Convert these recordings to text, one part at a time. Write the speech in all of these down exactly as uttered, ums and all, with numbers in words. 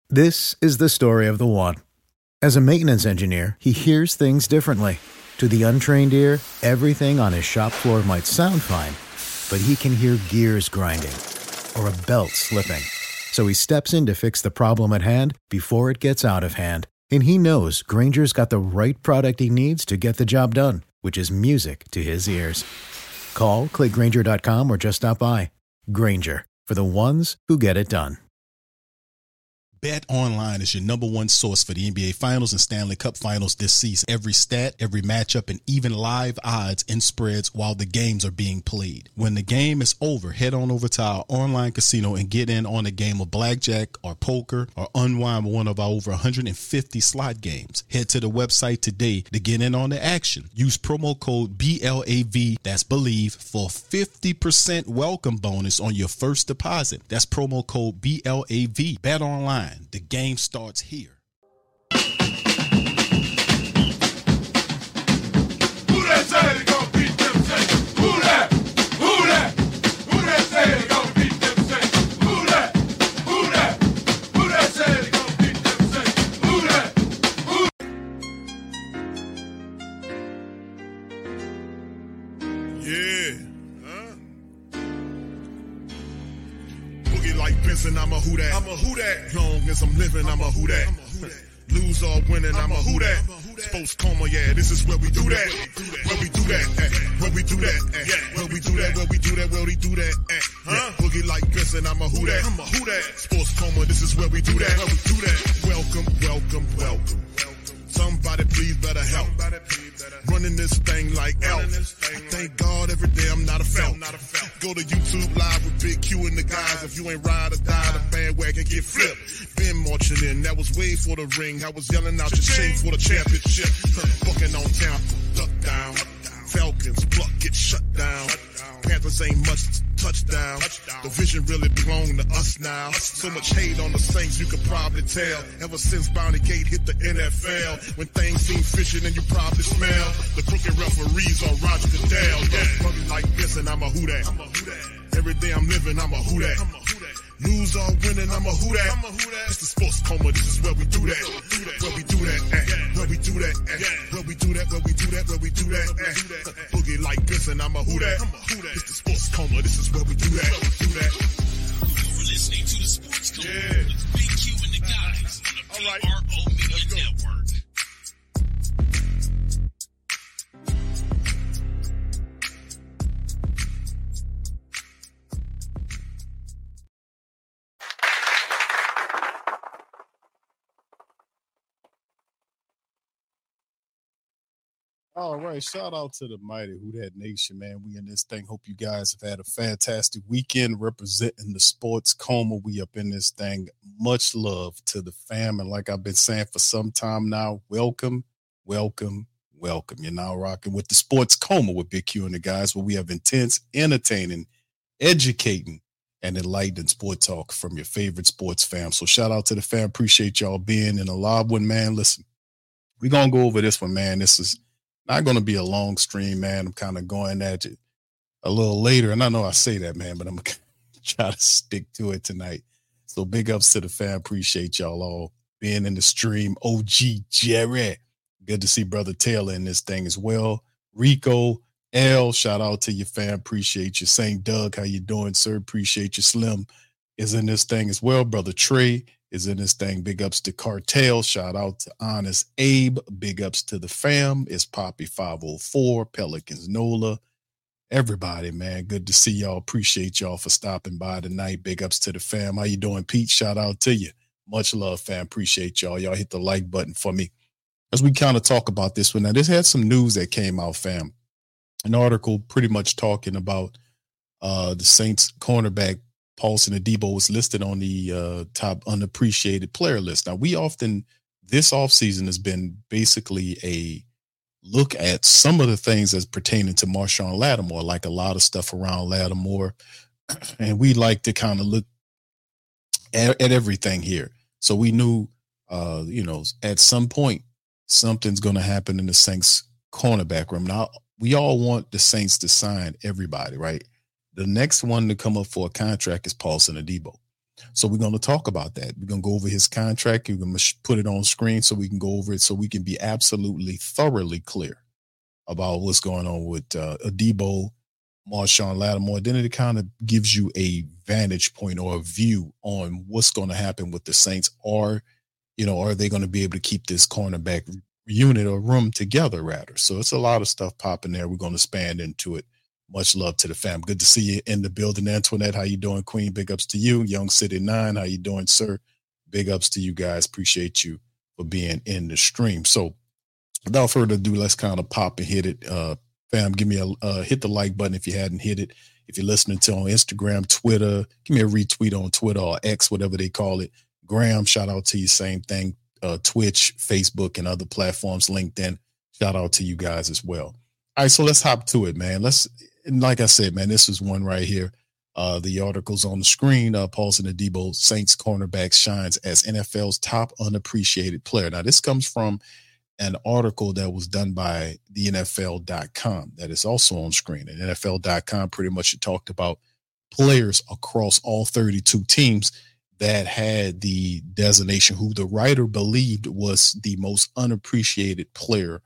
This is the story of the one. As a maintenance engineer, he hears things differently. To the untrained ear, everything on his shop floor might sound fine, but he can hear gears grinding or a belt slipping. So he steps in to fix the problem at hand before it gets out of hand. And he knows Grainger's got the right product he needs to get the job done, which is music to his ears. Call, click Grainger dot com, or just stop by. Grainger, for the ones who get it done. BetOnline is your number one source for the N B A Finals and Stanley Cup Finals this season. Every stat, every matchup, and even live odds and spreads while the games are being played. When the game is over, head on over to our online casino and get in on a game of blackjack or poker or unwind one of our over one hundred fifty slot games. Head to the website today to get in on the action. Use promo code B L A V, that's Believe, for fifty percent welcome bonus on your first deposit. That's promo code B L A V. BetOnline. The game starts here. Who that say they gonna beat them Saints? Who that? Who that? Who that say they gonna beat them Saints? Who that? Who that? Who that say they gonna beat them Saints? Who that? Who? Yeah. Huh? Boogie like Benson, I'm a who that. I'm a who that. Long as I'm living, I'm a who that. Lose or winning, I'm a who that. Sports coma, yeah, this is where we do that. Where we do that, at. Where we do that, at. Where we do that, where we do that, where we do that, at. Huh? Boogie like Benson, I'm a who that. I'm a who that. Sports coma, this is where we do that. Where we do that. Welcome, welcome, welcome. Somebody please better help. Running this thing like Elf. I thank God every day I'm not a felt. Go to YouTube Live with Big Q and the guys. If you ain't ride or die, the bandwagon get flipped. Been marching in, that was way for the ring. I was yelling out your shade for the championship. Fucking on town, duck down. Falcons, pluck, get shut down. Panthers ain't much touchdown. The vision really belong to us now. So much hate on the Saints, you could probably tell. Ever since Bounty Gate hit the N F L, when things seem fishy and you probably smell the crooked referees on Roger Goodell. Yeah, probably like this and I'm a who that. Every day I'm living, I'm a who that. Lose or winning, I'm a who that. It's the sports coma, this is where we do that. Where we do that at. Where we do that at. Where we do that, where we do that, where we do that at. Boogie like this and I'm a who that. It's the sports coma, this is where we do that. Do that. You're listening to the Sports Coma yeah. with Big Q and the guys on the P R O Media Network. All right, shout out to the mighty Who That Nation, man. We in this thing. Hope you guys have had a fantastic weekend representing the Sports Coma. We up in this thing. Much love to the fam, and like I've been saying for some time now, welcome, welcome, welcome. You're now rocking with the Sports Coma with Big Q and the guys, where we have intense, entertaining, educating, and enlightening sport talk from your favorite sports fam. So shout out to the fam. Appreciate y'all being in a live one, man. Listen, we're going to go over this one, man. This is not going to be a long stream, man. I'm kind of going at it a little later. And I know I say that, man, but I'm going to try to stick to it tonight. So big ups to the fam. Appreciate y'all all being in the stream. O G Jerry. Good to see Brother Taylor in this thing as well. Rico, L, shout out to your fam. Appreciate you. Saint Doug, how you doing, sir? Appreciate you. Slim is in this thing as well. Brother Trey is in this thing. Big ups to Cartel. Shout out to Honest Abe. Big ups to the fam. It's Poppy five oh four, Pelicans Nola. Everybody, man. Good to see y'all. Appreciate y'all for stopping by tonight. Big ups to the fam. How you doing, Pete? Shout out to you. Much love, fam. Appreciate y'all. Y'all hit the like button for me as we kind of talk about this one. Now, this had some news that came out, fam. An article pretty much talking about uh, the Saints cornerback Paulson Adebo was listed on the uh, top unappreciated player list. Now, we often, this offseason has been basically a look at some of the things that's pertaining to Marshawn Lattimore, like a lot of stuff around Lattimore. And we like to kind of look at, at everything here. So we knew, uh, you know, at some point, something's going to happen in the Saints cornerback room. Now, we all want the Saints to sign everybody, right? The next one to come up for a contract is Paulson Adebo. So we're going to talk about that. We're going to go over his contract. We're going to put it on screen so we can go over it so we can be absolutely thoroughly clear about what's going on with uh, Adebo, Marshon Lattimore. Then it kind of gives you a vantage point or a view on what's going to happen with the Saints. Or, you know, are they going to be able to keep this cornerback unit or room together, rather? So it's a lot of stuff popping there. We're going to span into it. Much love to the fam. Good to see you in the building. Antoinette, how you doing, Queen? Big ups to you. Young City Nine, how you doing, sir? Big ups to you guys. Appreciate you for being in the stream. So without further ado, let's kind of pop and hit it. Uh, fam, give me a uh, hit the like button if you hadn't hit it. If you're listening to on Instagram, Twitter, give me a retweet on Twitter or X, whatever they call it. Graham, shout out to you. Same thing. Uh, Twitch, Facebook, and other platforms. LinkedIn, shout out to you guys as well. All right, so let's hop to it, man. Let's. And like I said, man, this is one right here. Uh, the article's on the screen. Uh, Paulson Adebo, Saints cornerback, shines as N F L's top unappreciated player. Now, this comes from an article that was done by the N F L dot com that is also on screen. And N F L dot com pretty much talked about players across all thirty-two teams that had the designation who the writer believed was the most unappreciated player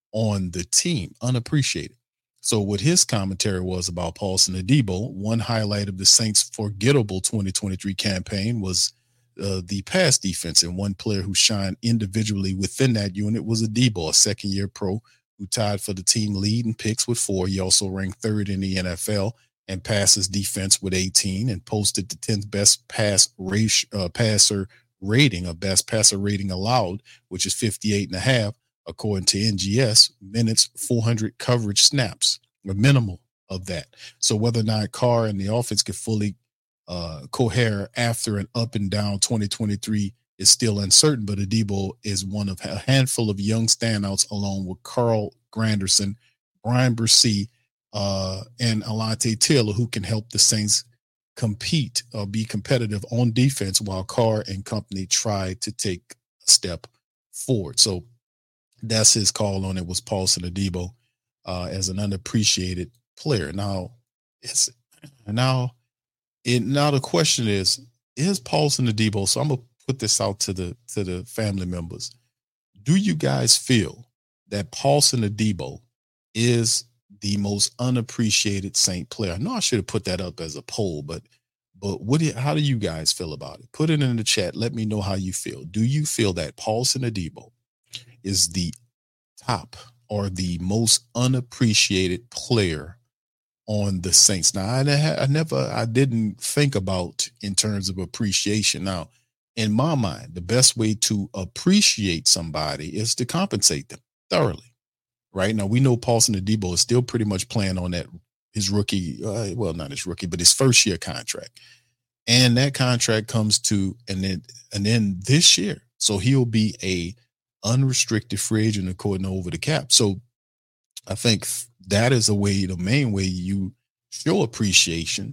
on the team. Unappreciated. So what his commentary was about Paulson Adebo, one highlight of the Saints' forgettable twenty twenty-three campaign was uh, the pass defense. And one player who shined individually within that unit was Adebo, a second-year pro who tied for the team lead in picks with four. He also ranked third in the N F L and passes defense with eighteen and posted the tenth best pass race, uh, passer rating, a best passer rating allowed, which is fifty-eight and a half. According to N G S, minutes, four hundred coverage snaps, a minimal of that. So whether or not Carr and the offense could fully uh, cohere after an up and down twenty twenty-three is still uncertain, but Adebo is one of a handful of young standouts along with Carl Granderson, Brian Bresee, uh, and Alante Taylor, who can help the Saints compete or be competitive on defense while Carr and company try to take a step forward. So that's his call on it, was Paulson Adebo uh, as an unappreciated player. Now, it's now, it now the question is: is Paulson Adebo? So I'm gonna put this out to the to the family members. Do you guys feel that Paulson Adebo is the most unappreciated Saint player? I know I should have put that up as a poll, but but what? Do you, how do you guys feel about it? Put it in the chat. Let me know how you feel. Do you feel that Paulson Adebo is the top or the most unappreciated player on the Saints? Now, I, I never, I didn't think about in terms of appreciation. Now, in my mind, the best way to appreciate somebody is to compensate them thoroughly. Right now, we know Paulson Adebo is still pretty much playing on that his rookie, uh, well, not his rookie, but his first year contract, and that contract comes to an end, and then this year, so he'll be a unrestricted free agent according to over the cap. So I think that is a way, the main way you show appreciation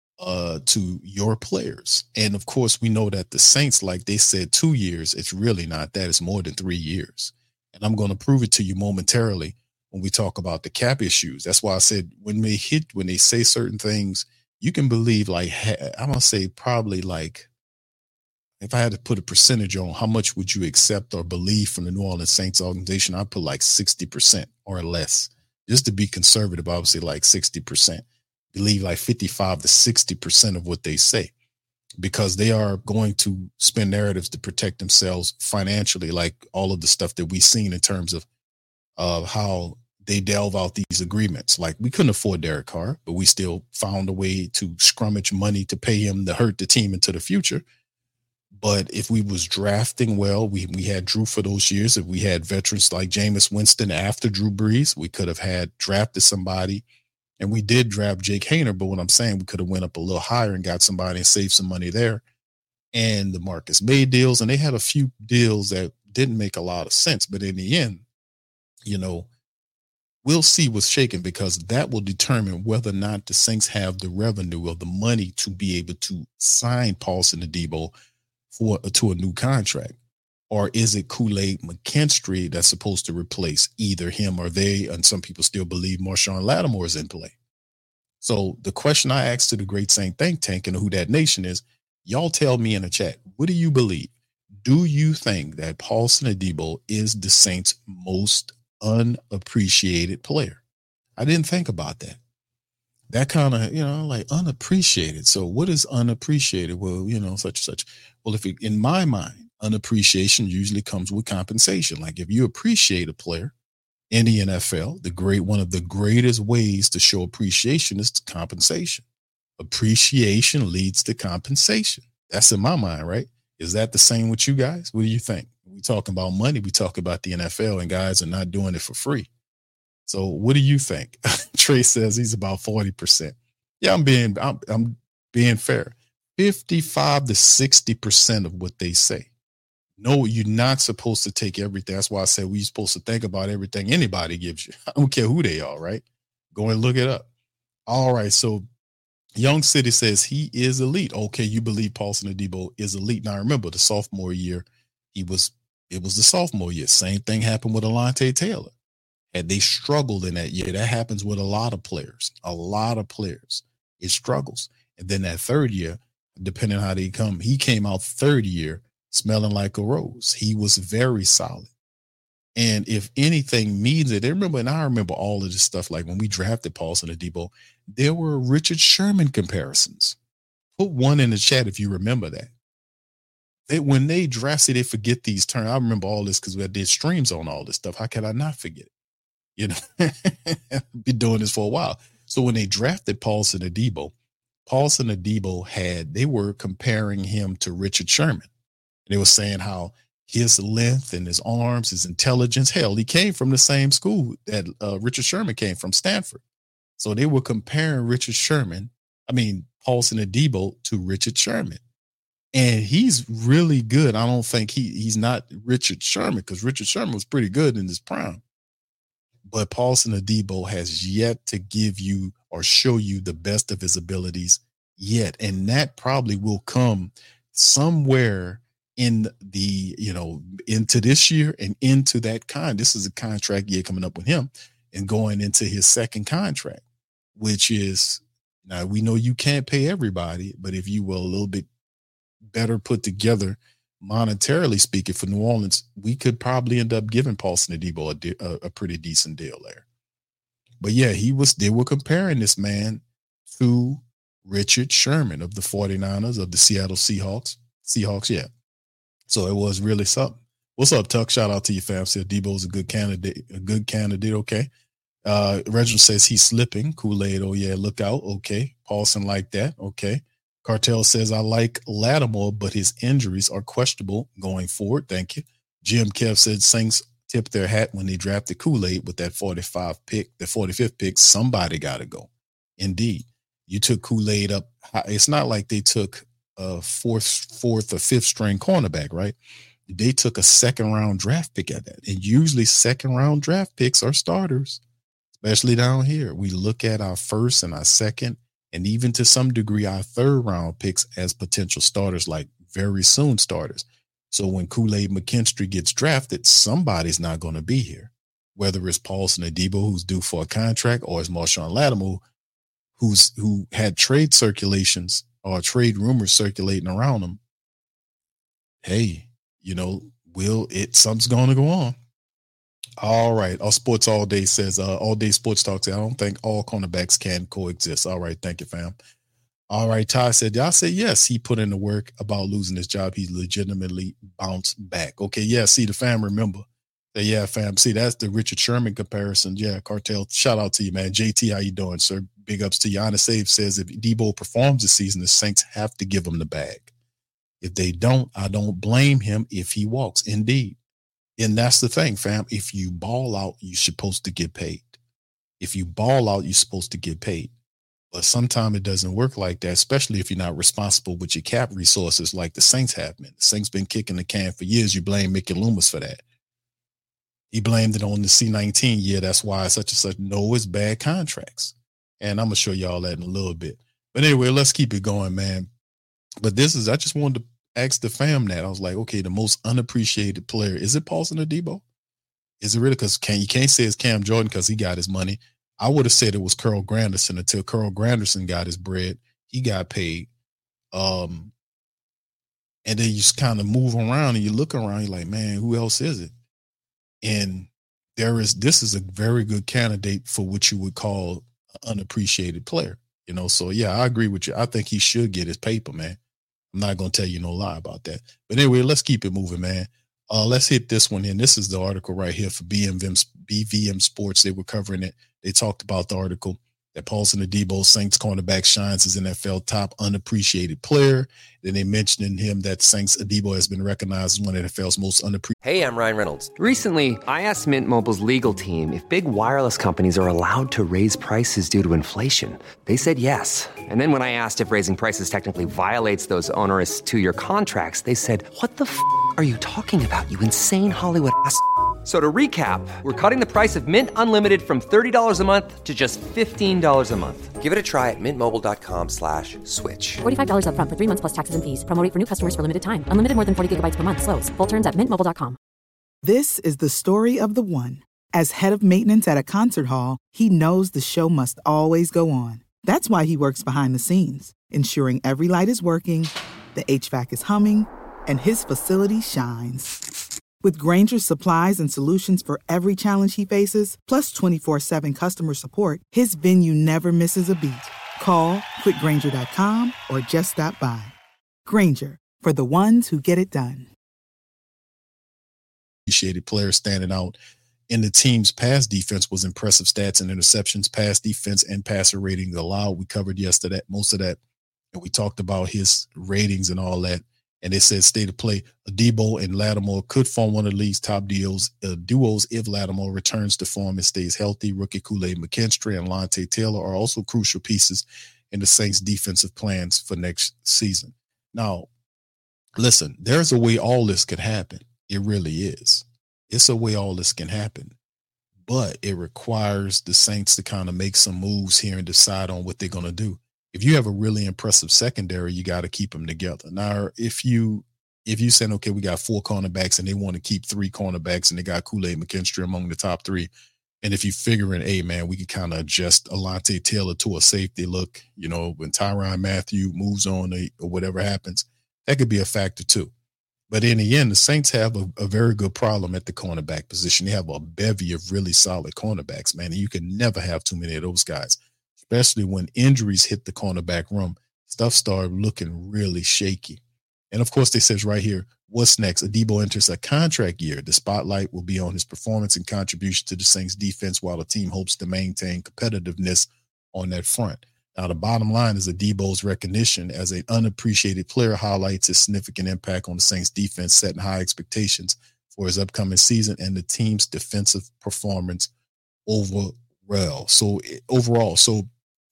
uh, to your players. And of course, we know that the Saints, like they said, two years, it's really not that. It's more than three years. And I'm going to prove it to you momentarily when we talk about the cap issues. That's why I said when they hit, when they say certain things, you can believe like, I'm going to say probably like, if I had to put a percentage on how much would you accept or believe from the New Orleans Saints organization, I'd put like sixty percent or less. Just to be conservative, I would say like sixty percent. Believe like fifty-five to sixty percent of what they say, because they are going to spin narratives to protect themselves financially, like all of the stuff that we've seen in terms of uh, how they delve out these agreements. Like, we couldn't afford Derek Carr, but we still found a way to scrummage money to pay him to hurt the team into the future. But if we was drafting well, we we had Drew for those years. If we had veterans like Jameis Winston after Drew Brees, we could have had drafted somebody. And we did draft Jake Haener, but what I'm saying, we could have went up a little higher and got somebody and saved some money there. And the Marcus May deals, and they had a few deals that didn't make a lot of sense. But in the end, you know, we'll see what's shaking, because that will determine whether or not the Saints have the revenue or the money to be able to sign Paulson Adebo for to a new contract. Or is it Kool-Aid McKinstry that's supposed to replace either him or they? And some people still believe Marshon Lattimore is in play. So the question I asked to the Great Saint Think Tank and the Who Dat Nation is, Y'all tell me in the chat, what do you believe? Do you think that Paulson Adebo is the Saints' most unappreciated player? I didn't think about that. That kind of, you know, like unappreciated. So what is unappreciated? Well, you know, such and such. Well, if it, in my mind, unappreciation usually comes with compensation. Like if you appreciate a player in the N F L, the great one of the greatest ways to show appreciation is compensation. Appreciation leads to compensation. That's in my mind, right? Is that the same with you guys? What do you think? We talking about money. We talk about the N F L, and guys are not doing it for free. So what do you think? Trey says he's about forty percent. Yeah, I'm being, I'm, I'm being fair. fifty-five to sixty percent of what they say. No, you're not supposed to take everything. That's why I said we're supposed to think about everything anybody gives you. I don't care who they are, right? Go and look it up. All right. So Young City says he is elite. Okay, you believe Paulson Adebo is elite. Now remember, the sophomore year, he was it was the sophomore year. Same thing happened with Alontae Taylor. Had they struggled in that year, that happens with a lot of players. A lot of players. It struggles. And then that third year, depending on how they come, he came out third year smelling like a rose. He was very solid. And if anything means it, they remember, and I remember all of this stuff, like when we drafted Paulson Adebo, there were Richard Sherman comparisons. Put one in the chat if you remember that. They, when they drafted, they forget these terms. I remember all this because we did streams on all this stuff. How can I not forget it? You know, been doing this for a while. So when they drafted Paulson Adebo, Paulson Adebo had, they were comparing him to Richard Sherman. And they were saying how his length and his arms, his intelligence, hell, he came from the same school that uh, Richard Sherman came from, Stanford. So they were comparing Richard Sherman, I mean, Paulson Adebo to Richard Sherman. And he's really good. I don't think he he's not Richard Sherman, because Richard Sherman was pretty good in his prime. But Paulson Adebo has yet to give you or show you the best of his abilities yet. And that probably will come somewhere in the, you know, into this year and into that con. This is a contract year coming up with him and going into his second contract, which is, now we know you can't pay everybody, but if you were a little bit better put together, monetarily speaking, for New Orleans, we could probably end up giving Paulson Adebo a, de- a, a pretty decent deal there. But yeah, he was, they were comparing this man to Richard Sherman of the forty-niners, of the Seattle Seahawks. Seahawks, yeah. So it was really something. What's up, Tuck? Shout out to you, fam. Said Debo's a good candidate, a good candidate. Okay. Uh, Reginald says he's slipping. Kool-Aid, oh yeah, look out. Okay. Paulson like that. Okay. Cartel says, I like Lattimore, but his injuries are questionable going forward. Thank you. Jim Kev said Saints tipped their hat when they drafted Kool-Aid with that forty-five pick, the forty-fifth pick. Somebody got to go. Indeed. You took Kool-Aid up. It's not like they took a fourth, fourth or fifth string cornerback, right? They took a second round draft pick at that. And usually second round draft picks are starters, especially down here. We look at our first and our second, and even to some degree, our third round picks as potential starters, like very soon starters. So when Kool-Aid McKinstry gets drafted, somebody's not going to be here, whether it's Paulson Adebo, who's due for a contract, or it's Marshawn Lattimore, who's who had trade circulations or trade rumors circulating around him. Hey, you know, will it, something's going to go on. All right. Our Sports All Day says, uh, All Day Sports Talk says, I don't think all cornerbacks can coexist. All right. Thank you, fam. All right. Ty said, y'all said, yes, he put in the work about losing his job. He legitimately bounced back. Okay. Yeah. See, the fam, remember. Yeah, fam. See, that's the Richard Sherman comparison. Yeah. Cartel. Shout out to you, man. J T, how you doing, sir? Big ups to you. Honest Save says, if Debo performs this season, the Saints have to give him the bag. If they don't, I don't blame him if he walks. Indeed. And that's the thing, fam. If you ball out, you're supposed to get paid. If you ball out, you're supposed to get paid. But sometimes it doesn't work like that, especially if you're not responsible with your cap resources like the Saints have been. The Saints been kicking the can for years. You blame Mickey Loomis for that. He blamed it on the C nineteen year. That's why such and such. No, it's bad contracts. And I'm going to show y'all that in a little bit. But anyway, let's keep it going, man. But this is, I just wanted to ask the fam that. I was like, okay, the most unappreciated player, is it Paulson Adebo? Is it really? Because can, you can't say it's Cam Jordan because he got his money. I would have said it was Carl Granderson until Carl Granderson got his bread. He got paid. Um, And then you just kind of move around and you look around, you're like, man, who else is it? And there is, this is a very good candidate for what you would call an unappreciated player, you know? So yeah, I agree with you. I think he should get his paper, man. I'm not going to tell you no lie about that. But anyway, let's keep it moving, man. Uh, let's hit this one in. This is the article right here for B V M Sports. They were covering it. They talked about the article that Paulson Adebo, Saints cornerback, shines as N F L top unappreciated player. Then they mentioned in him that Saints Adebo has been recognized as one of N F L's most unappreciated. Hey, I'm Ryan Reynolds. Recently, I asked Mint Mobile's legal team if big wireless companies are allowed to raise prices due to inflation. They said yes. And then when I asked if raising prices technically violates those onerous two-year contracts, they said, what the f*** are you talking about, you insane Hollywood ass f- So to recap, we're cutting the price of Mint Unlimited from thirty dollars a month to just fifteen dollars a month. Give it a try at mintmobile.com slash switch. forty-five dollars up front for three months plus taxes and fees. Promo rate for new customers for limited time. Unlimited more than forty gigabytes per month. Slows full terms at mint mobile dot com. This is the story of the one. As head of maintenance at a concert hall, he knows the show must always go on. That's why he works behind the scenes, ensuring every light is working, the H V A C is humming, and his facility shines. With Grainger's supplies and solutions for every challenge he faces, plus twenty-four seven customer support, his venue never misses a beat. Call quick grainger dot com or just stop by. Grainger, for the ones who get it done. Appreciated player standing out in the team's pass defense was impressive stats and interceptions, pass defense, and passer ratings allowed. We covered yesterday most of that, and we talked about his ratings and all that. And it says state of play, Adebo and Lattimore could form one of the league's top deals, uh, duos if Lattimore returns to form and stays healthy. Rookie Kool-Aid McKinstry and Lante Taylor are also crucial pieces in the Saints' defensive plans for next season. Now, listen, there's a way all this could happen. It really is. It's a way all this can happen. But it requires the Saints to kind of make some moves here and decide on what they're going to do. If you have a really impressive secondary, you got to keep them together. Now, if you if you saying, okay, we got four cornerbacks and they want to keep three cornerbacks and they got Kool-Aid McKinstry among the top three, and if you figuring, hey, man, we can kind of adjust Alante Taylor to a safety look, you know, when Tyrann Mathieu moves on or whatever happens, that could be a factor too. But in the end, the Saints have a, a very good problem at the cornerback position. They have a bevy of really solid cornerbacks, man, and you can never have too many of those guys. Especially when injuries hit the cornerback room, stuff started looking really shaky. And of course, they says right here, what's next? Adebo enters a contract year. The spotlight will be on his performance and contribution to the Saints defense while the team hopes to maintain competitiveness on that front. Now, the bottom line is Adebo's recognition as an unappreciated player highlights his significant impact on the Saints defense, setting high expectations for his upcoming season and the team's defensive performance overall. So overall, so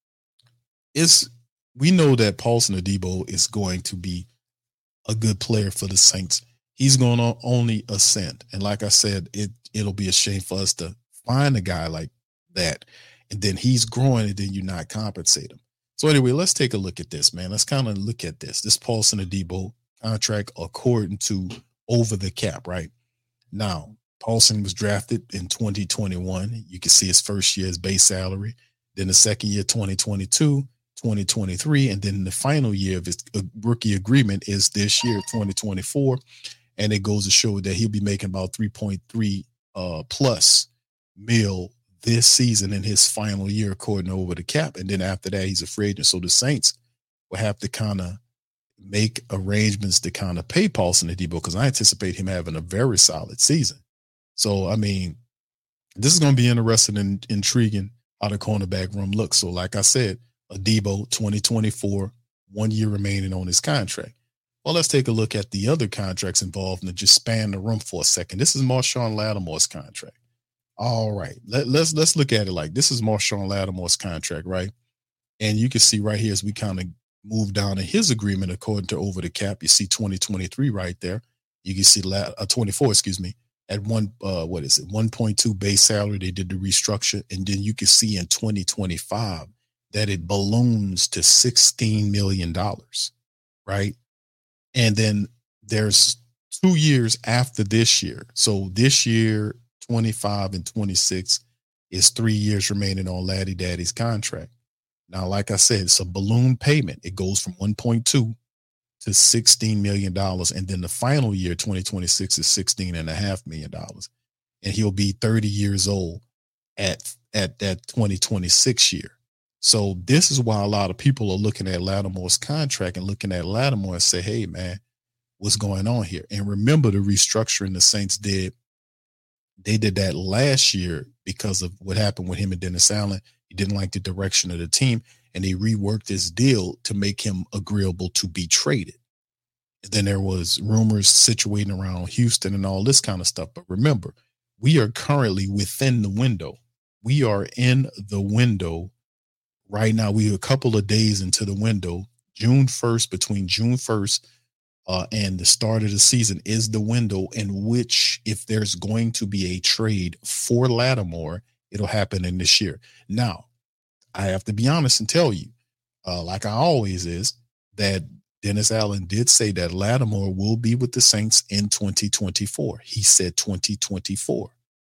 It's, we know that Paulson Adebo is going to be a good player for the Saints. He's going to only ascend. And like I said, it, it'll be a shame for us to find a guy like that, and then he's growing and then you not compensate him. So anyway, let's take a look at this, man. Let's kind of look at this. This Paulson Adebo contract according to Over the Cap, right? Now, Paulson was drafted in twenty twenty-one. You can see his first year's base salary. Then the second year, twenty twenty-two. twenty twenty-three, and then the final year of his rookie agreement is this year, twenty twenty-four, and it goes to show that he'll be making about three point three uh, plus mil this season in his final year, according to Over the Cap, and then after that, he's a free agent. So the Saints will have to kind of make arrangements to kind of pay Paulson Adebo because I anticipate him having a very solid season. So, I mean, this is going to be interesting and intriguing how the cornerback room looks. So, like I said, Adebo, twenty twenty-four, one year remaining on his contract. Well, let's take a look at the other contracts involved and just span the room for a second. This is Marshawn Lattimore's contract. All right, Let, let's let's look at it like this is Marshawn Lattimore's contract, right? And you can see right here as we kind of move down in his agreement according to Over the Cap, you see twenty twenty-three right there. You can see uh, twenty-four, excuse me, at one, uh, what is it, one point two base salary. They did the restructure, and then you can see in twenty twenty-five that it balloons to sixteen million dollars, right? And then there's two years after this year. So this year, twenty-five and twenty-six is three years remaining on Laddie Daddy's contract. Now, like I said, it's a balloon payment. It goes from one point two to sixteen million dollars. And then the final year, twenty twenty-six, is sixteen and a half million dollars. And he'll be thirty years old at, at that twenty twenty-six year. So this is why a lot of people are looking at Lattimore's contract and looking at Lattimore and say, hey, man, what's going on here? And remember the restructuring the Saints did. They did that last year because of what happened with him and Dennis Allen. He didn't like the direction of the team, and they reworked his deal to make him agreeable to be traded. And then there was rumors situating around Houston and all this kind of stuff. But remember, we are currently within the window. We are in the window right now. We are a couple of days into the window. June first, between June first uh, and the start of the season is the window in which, if there's going to be a trade for Lattimore, it'll happen in this year. Now, I have to be honest and tell you, uh, like I always is, that Dennis Allen did say that Lattimore will be with the Saints in twenty twenty-four. He said twenty twenty-four.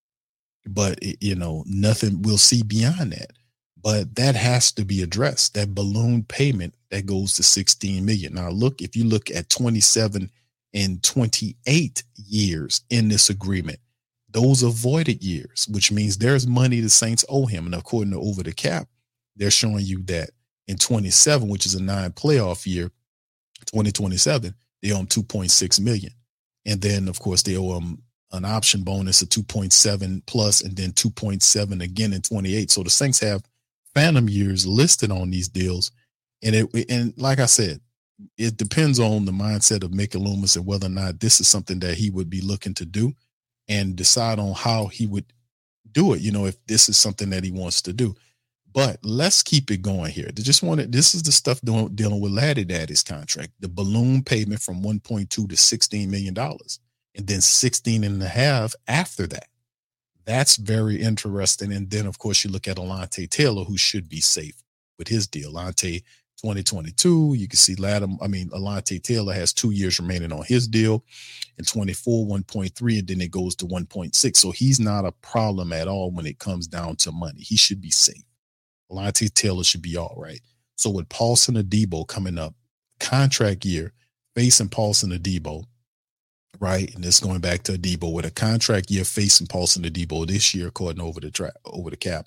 But, it, you know, nothing we'll see beyond that. But that has to be addressed, that balloon payment that goes to sixteen million dollars. Now, look, if you look at twenty-seven and twenty-eight years in this agreement, those are voided years, which means there's money the Saints owe him. And according to Over the Cap, they're showing you that in twenty-seven, which is a nine playoff year, twenty twenty-seven, they owe him two point six million dollars. And then, of course, they owe him an option bonus of two point seven plus, and then two point seven again in twenty-eight. So the Saints have phantom years listed on these deals. And it, and like I said, it depends on the mindset of Mickey Loomis and whether or not this is something that he would be looking to do, and decide on how he would do it, you know, if this is something that he wants to do. But let's keep it going here. They just wanted, this is the stuff dealing, dealing with Laddie Daddy's contract, the balloon payment from one point two to sixteen million dollars, and then sixteen and a half after that. That's very interesting. And then, of course, you look at Alontae Taylor, who should be safe with his deal. Alontae twenty twenty-two, you can see Lattimore, I mean, Alontae Taylor has two years remaining on his deal. In twenty-four, one point three, and then it goes to one point six. So he's not a problem at all when it comes down to money. He should be safe. Alontae Taylor should be all right. So with Paulson Adebo coming up, contract year, facing Paulson Adebo, right? And this going back to Adebo with a contract year facing Paulson Adebo this year, according over the track, over the cap.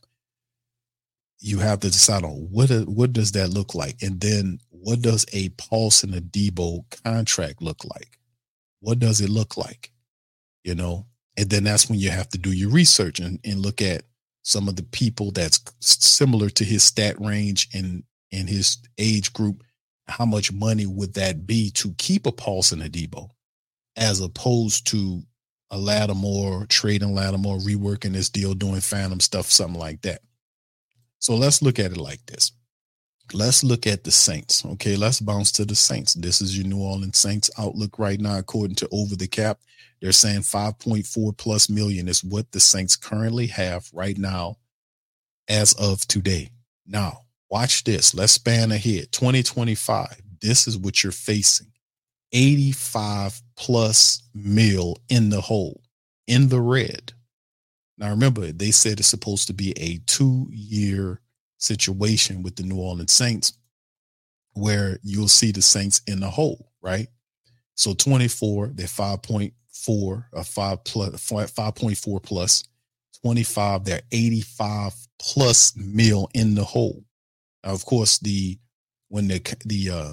You have to decide on what, what does that look like? And then what does a Paulson Adebo contract look like? What does it look like? You know, and then that's when you have to do your research and, and look at some of the people that's similar to his stat range and in his age group. How much money would that be to keep a Paulson Adebo, as opposed to a Lattimore, trading Lattimore, reworking this deal, doing phantom stuff, something like that. So let's look at it like this. Let's look at the Saints. Okay, let's bounce to the Saints. This is your New Orleans Saints outlook right now, according to Over the Cap. They're saying five point four plus million is what the Saints currently have right now as of today. Now, watch this. Let's span ahead. twenty twenty-five. This is what you're facing. eighty-five plus mil in the hole, in the red. Now, remember, they said it's supposed to be a two-year situation with the New Orleans Saints where you'll see the Saints in the hole, right? So twenty-four, they're five point four or five plus five point four plus. twenty-five, they're eighty-five plus mil in the hole. Now, of course, the when the the uh,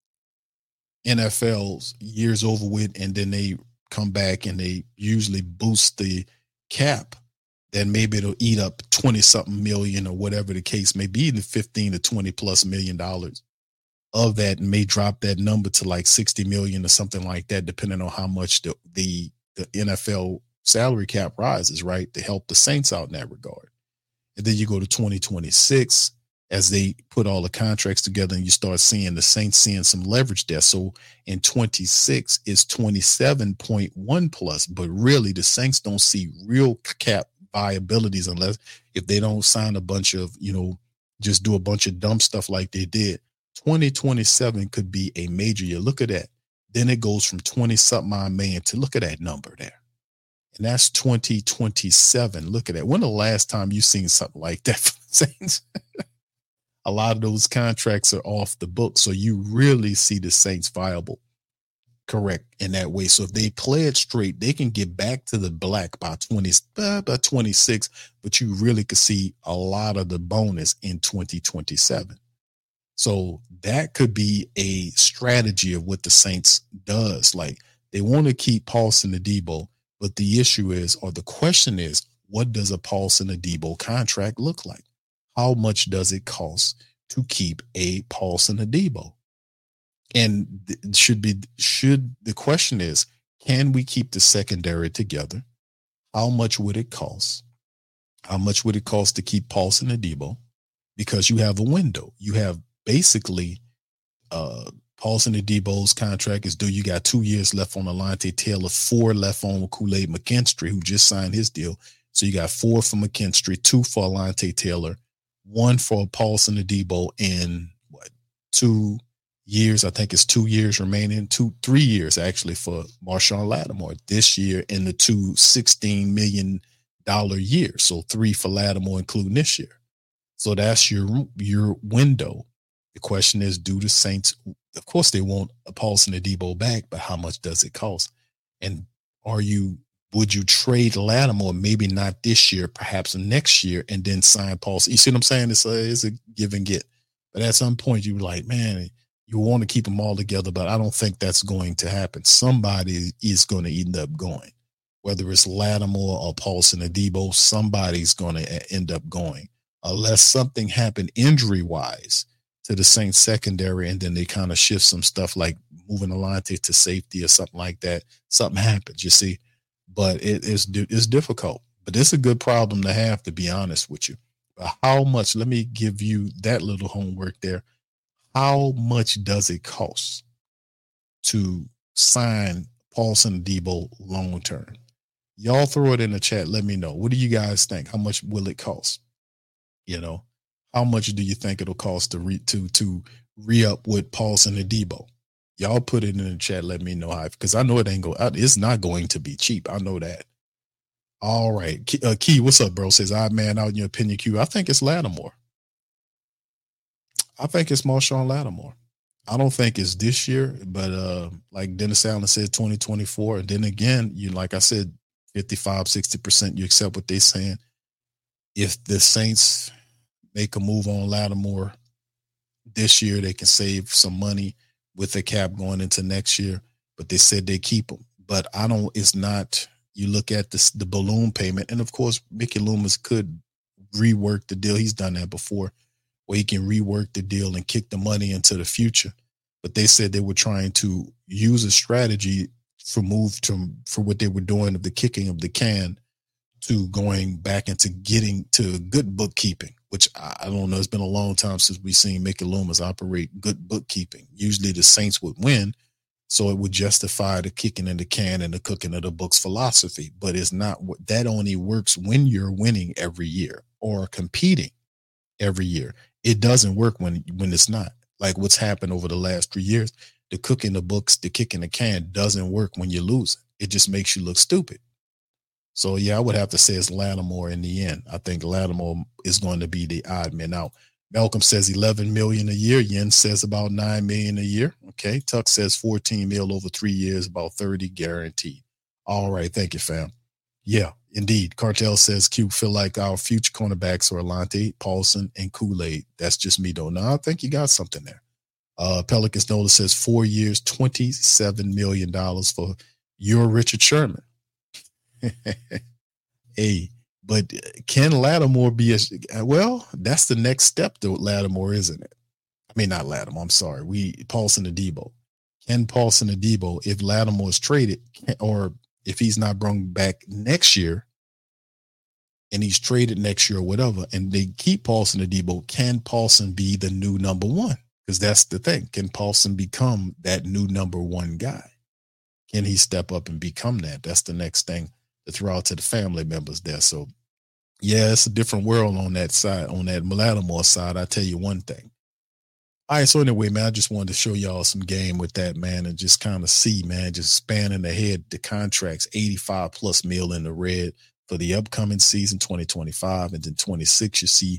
N F L's years over with, and then they come back and they usually boost the cap, then maybe it'll eat up twenty something million or whatever the case may be, the fifteen to twenty plus million dollars of that, may drop that number to like sixty million or something like that, depending on how much the, the, the N F L salary cap rises, right? To help the Saints out in that regard. And then you go to twenty twenty-six as they put all the contracts together, and you start seeing the Saints seeing some leverage there. So in twenty-six is twenty-seven point one plus, but really the Saints don't see real cap viabilities unless if they don't sign a bunch of, you know, just do a bunch of dumb stuff like they did. twenty twenty-seven could be a major year. Look at that. Then it goes from twenty something odd million to look at that number there. And that's twenty twenty-seven. Look at that. When the last time you seen something like that for the Saints? a lot of those contracts are off the book. So you really see the Saints viable, correct, in that way. So if they play it straight, they can get back to the black by twenty, uh, by twenty-six, but you really could see a lot of the bonus in twenty twenty-seven. So that could be a strategy of what the Saints does. Like, they want to keep Paulson Adebo, but the issue is, or the question is, what does a Paulson Adebo contract look like? How much does it cost to keep a Paulson Adebo? And should be, should the question is, can we keep the secondary together? How much would it cost? How much would it cost to keep Paulson Adebo? Because you have a window. You have basically uh, Paulson Adebo's contract is due. You got two years left on Alontae Taylor, four left on with Kool-Aid McKinstry, who just signed his deal. So you got four for McKinstry, two for Alontae Taylor, one for Paulson Adebo in what, two years. I think it's two years remaining, two, three years actually for Marshawn Lattimore this year in the two sixteen million dollars years. So three for Lattimore, including this year. So that's your, your window. The question is, do the Saints, of course they want a Paulson Adebo back, but how much does it cost? And are you, would you trade Lattimore, maybe not this year, perhaps next year, and then sign Paulson? You see what I'm saying? It's a, it's a give and get. But at some point, you're like, man, you want to keep them all together, but I don't think that's going to happen. Somebody is going to end up going. Whether it's Lattimore or Paulson Adebo, somebody's going to end up going. Unless something happened injury-wise to the Saints secondary, and then they kind of shift some stuff like moving Alontae to safety or something like that. Something happens, you see. But it is it's difficult. But it's a good problem to have, to be honest with you. But how much, let me give you that little homework there. How much does it cost to sign Paulson Adebo long term? Y'all throw it in the chat. Let me know. What do you guys think? How much will it cost? You know, how much do you think it'll cost to re to to re-up with Paulson Adebo? Y'all put it in the chat. Let me know how, because I know it ain't go. It's not going to be cheap. I know that. All right, Key, uh, Key, what's up, bro? Says, "I man, out in your opinion, Q." I think it's Lattimore. I think it's Marshawn Lattimore. I don't think it's this year, but uh, like Dennis Allen said, twenty twenty-four. And then again, you like I said, fifty-five, sixty percent. You accept what they're saying. If the Saints make a move on Lattimore this year, they can save some money with the cap going into next year. But they said they keep him. But I don't. It's not. You look at this, the balloon payment, and of course, Mickey Loomis could rework the deal. He's done that before, where he can rework the deal and kick the money into the future. But they said they were trying to use a strategy for move to for what they were doing of the kicking of the can to going back into getting to good bookkeeping, which I don't know. It's been a long time since we've seen Mickey Loomis operate good bookkeeping. Usually the Saints would win, so it would justify the kicking in the can and the cooking of the books philosophy. But it's not what that only works when you're winning every year or competing every year. It doesn't work when when it's not. Like what's happened over the last three years, the cooking the books, the kicking the can doesn't work when you're losing. It just makes you look stupid. So, yeah, I would have to say it's Lattimore in the end. I think Lattimore is going to be the odd man out. Malcolm says eleven million dollars a year. Yen says about nine million dollars a year. Okay. Tuck says fourteen mil over three years, about thirty guaranteed. All right. Thank you, fam. Yeah, indeed. Cartel says Q feel like our future cornerbacks are Alontae, Paulson, and Kool-Aid. That's just me, though. No, I think you got something there. Uh, Pelicans Nola says four years, twenty-seven million dollars for your Richard Sherman. Hey, but can Lattimore be a well? That's the next step to Lattimore, isn't it? I mean, not Lattimore. I'm sorry. We Paulson Adebo. Can Paulson Adebo, if Lattimore is traded, or if he's not brought back next year, and he's traded next year or whatever, and they keep Paulson Adebo, can Paulson be the new number one? Because that's the thing. Can Paulson become that new number one guy? Can he step up and become that? That's the next thing to throw out to the family members there. So, yeah, it's a different world on that side, on that Lattimore side. I tell you one thing. All right, so anyway, man, I just wanted to show y'all some game with that, man, and just kind of see, man, just spanning ahead the contracts, eighty-five plus mil in the red for the upcoming season, twenty twenty-five, and then twenty-six, you see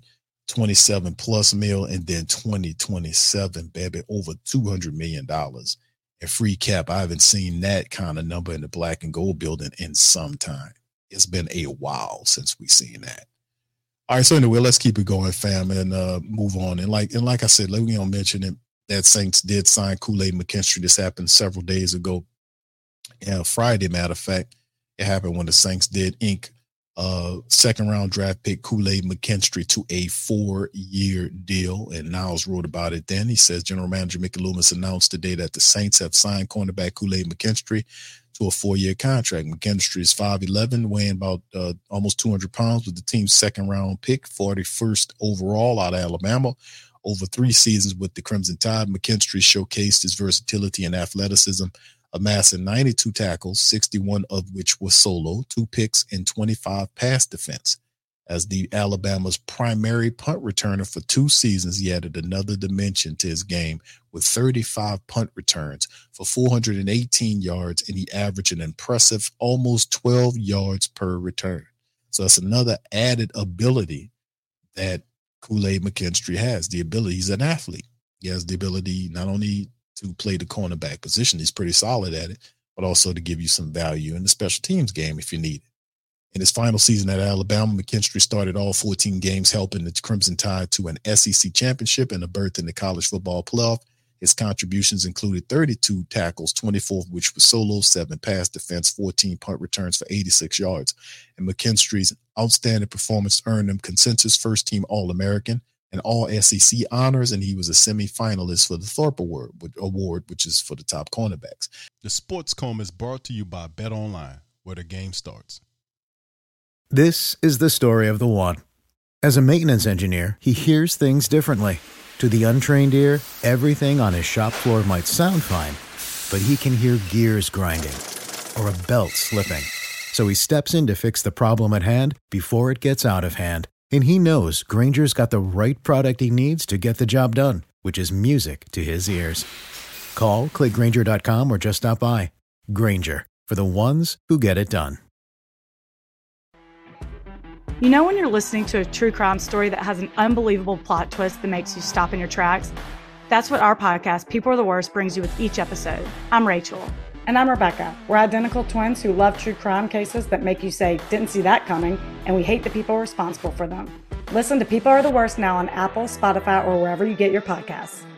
twenty-seven plus mil, and then twenty twenty-seven, baby, over two hundred million dollars in free cap. I haven't seen that kind of number in the black and gold building in some time. It's been a while since we've seen that. All right, so anyway, let's keep it going, fam, and uh, move on. And like and like I said, let me don't mention it, that Saints did sign Kool-Aid McKinstry. This happened several days ago. Yeah, Friday, matter of fact, it happened when the Saints did ink uh, second round draft pick Kool-Aid McKinstry to a four-year deal. And Niles wrote about it then. He says General Manager Mickey Loomis announced today that the Saints have signed cornerback Kool-Aid McKinstry to a four-year contract. McKinstry is five eleven, weighing about uh, almost two hundred pounds, with the team's second-round pick, forty-first overall out of Alabama. Over three seasons with the Crimson Tide, McKinstry showcased his versatility and athleticism, amassing ninety-two tackles, sixty-one of which were solo, two picks, and twenty-five pass defense. As the Alabama's primary punt returner for two seasons, he added another dimension to his game with thirty-five punt returns for four hundred eighteen yards, and he averaged an impressive almost twelve yards per return. So that's another added ability that Kool-Aid McKinstry has. The ability, he's an athlete. He has the ability not only to play the cornerback position, he's pretty solid at it, but also to give you some value in the special teams game if you need it. In his final season at Alabama, McKinstry started all fourteen games, helping the Crimson Tide to an S E C championship and a berth in the college football playoff. His contributions included thirty-two tackles, twenty-four of which were solo, seven pass defense, fourteen punt returns for eighty-six yards. And McKinstry's outstanding performance earned him consensus first-team All-American and all S E C honors, and he was a semi-finalist for the Thorpe Award, award, which is for the top cornerbacks. The Sports Coma is brought to you by BetOnline, where the game starts. This is the story of the one. As a maintenance engineer, he hears things differently. To the untrained ear, everything on his shop floor might sound fine, but he can hear gears grinding or a belt slipping. So he steps in to fix the problem at hand before it gets out of hand. And he knows Grainger's got the right product he needs to get the job done, which is music to his ears. Call, click Grainger dot com, or just stop by. Grainger, for the ones who get it done. You know when you're listening to a true crime story that has an unbelievable plot twist that makes you stop in your tracks? That's what our podcast, People Are the Worst, brings you with each episode. I'm Rachel. And I'm Rebecca. We're identical twins who love true crime cases that make you say, didn't see that coming, and we hate the people responsible for them. Listen to People Are the Worst now on Apple, Spotify, or wherever you get your podcasts.